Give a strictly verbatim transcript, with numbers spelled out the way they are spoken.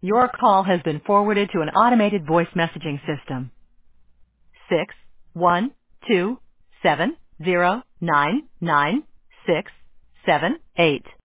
Your call has been forwarded to an automated voice messaging system. Six one two seven zero nine nine six seven eight.